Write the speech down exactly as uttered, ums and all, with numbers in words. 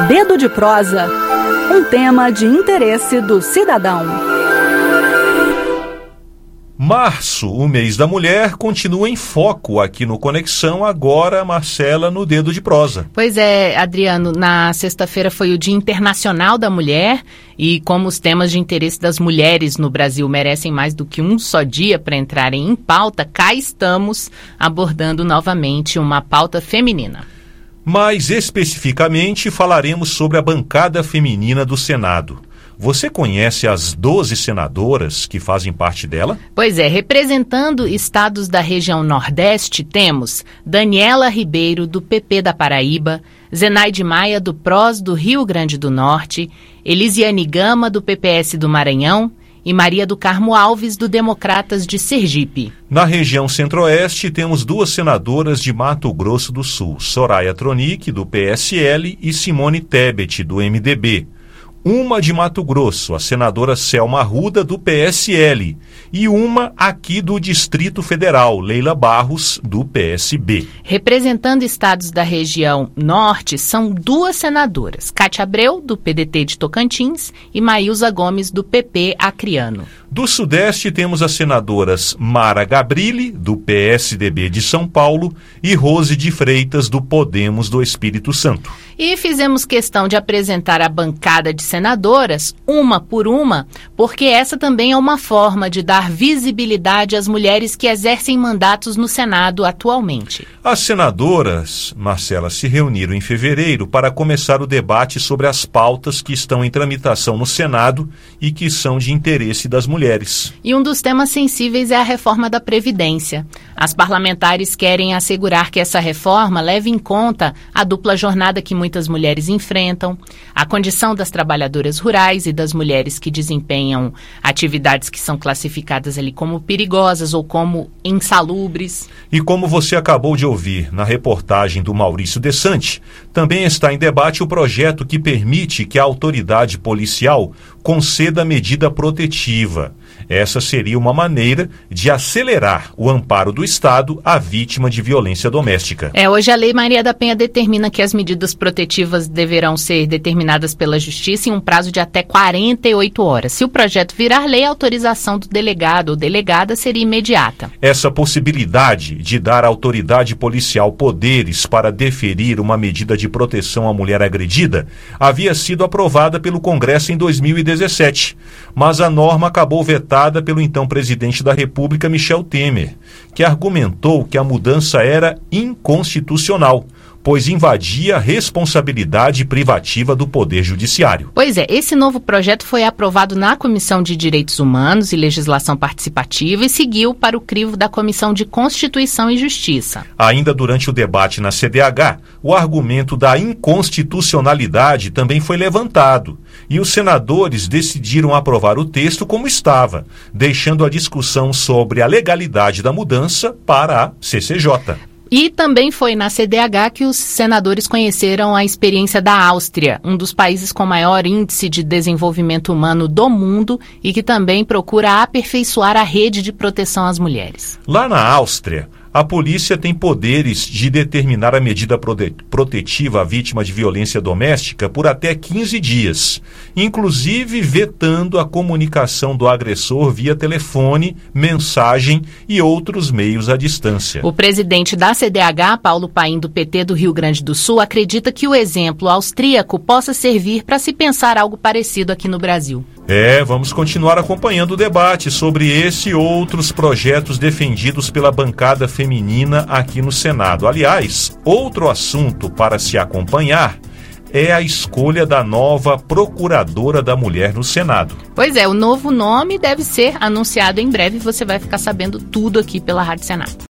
Dedo de prosa, um tema de interesse do cidadão. Março, o mês da mulher, continua em foco aqui no Conexão, agora, Marcela, no Dedo de Prosa. Pois é, Adriano, na sexta-feira foi o Dia Internacional da Mulher e como os temas de interesse das mulheres no Brasil merecem mais do que um só dia para entrarem em pauta, cá estamos abordando novamente uma pauta feminina. Mais especificamente, falaremos sobre a bancada feminina do Senado. Você conhece as doze senadoras que fazem parte dela? Pois é, representando estados da região Nordeste, temos Daniela Ribeiro, do P P da Paraíba, Zenaide Maia, do P R O S do Rio Grande do Norte, Elisiane Gama, do P P S do Maranhão, e Maria do Carmo Alves, do Democratas de Sergipe. Na região Centro-Oeste, temos duas senadoras de Mato Grosso do Sul, Soraya Tronic, do P S L, e Simone Tebet, do M D B. Uma de Mato Grosso, a senadora Selma Arruda, do P S L, e uma aqui do Distrito Federal, Leila Barros, do P S B. Representando estados da região Norte, são duas senadoras, Cátia Abreu, do P D T de Tocantins, e Maílza Gomes, do P P acreano. Do Sudeste, temos as senadoras Mara Gabrilli, do P S D B de São Paulo, e Rose de Freitas, do Podemos do Espírito Santo. E fizemos questão de apresentar a bancada de senadoras, uma por uma, porque essa também é uma forma de dar visibilidade às mulheres que exercem mandatos no Senado atualmente. As senadoras, Marcela, se reuniram em fevereiro para começar o debate sobre as pautas que estão em tramitação no Senado e que são de interesse das mulheres. E um dos temas sensíveis é a reforma da Previdência. As parlamentares querem assegurar que essa reforma leve em conta a dupla jornada que muitas mulheres enfrentam, a condição das trabalhadoras rurais e das mulheres que desempenham atividades que são classificadas ali como perigosas ou como insalubres. E como você acabou de ouvir na reportagem do Maurício Desante, também está em debate o projeto que permite que a autoridade policial conceda medida protetiva. Essa seria uma maneira de acelerar o amparo do Estado à vítima de violência doméstica. É, hoje a Lei Maria da Penha determina que as medidas protetivas deverão ser determinadas pela Justiça em um prazo de até quarenta e oito horas. Se o projeto virar lei, a autorização do delegado ou delegada seria imediata. Essa possibilidade de dar à autoridade policial poderes para deferir uma medida de proteção à mulher agredida havia sido aprovada pelo Congresso em dois mil e dezessete, mas a norma acabou vetada pelo então presidente da República, Michel Temer, que argumentou que a mudança era inconstitucional, pois invadia a responsabilidade privativa do Poder Judiciário. Pois é, esse novo projeto foi aprovado na Comissão de Direitos Humanos e Legislação Participativa e seguiu para o crivo da Comissão de Constituição e Justiça. Ainda durante o debate na C D H, o argumento da inconstitucionalidade também foi levantado, e os senadores decidiram aprovar o texto como estava, deixando a discussão sobre a legalidade da mudança para a C C J. E também foi na C D H que os senadores conheceram a experiência da Áustria, um dos países com maior índice de desenvolvimento humano do mundo e que também procura aperfeiçoar a rede de proteção às mulheres. Lá na Áustria, a polícia tem poderes de determinar a medida prote- protetiva à vítima de violência doméstica por até quinze dias, inclusive vetando a comunicação do agressor via telefone, mensagem e outros meios à distância. O presidente da C D H, Paulo Paim, do P T do Rio Grande do Sul, acredita que o exemplo austríaco possa servir para se pensar algo parecido aqui no Brasil. É, vamos continuar acompanhando o debate sobre esse e outros projetos defendidos pela bancada feminina aqui no Senado. Aliás, outro assunto para se acompanhar é a escolha da nova Procuradora da Mulher no Senado. Pois é, o novo nome deve ser anunciado em breve e você vai ficar sabendo tudo aqui pela Rádio Senado.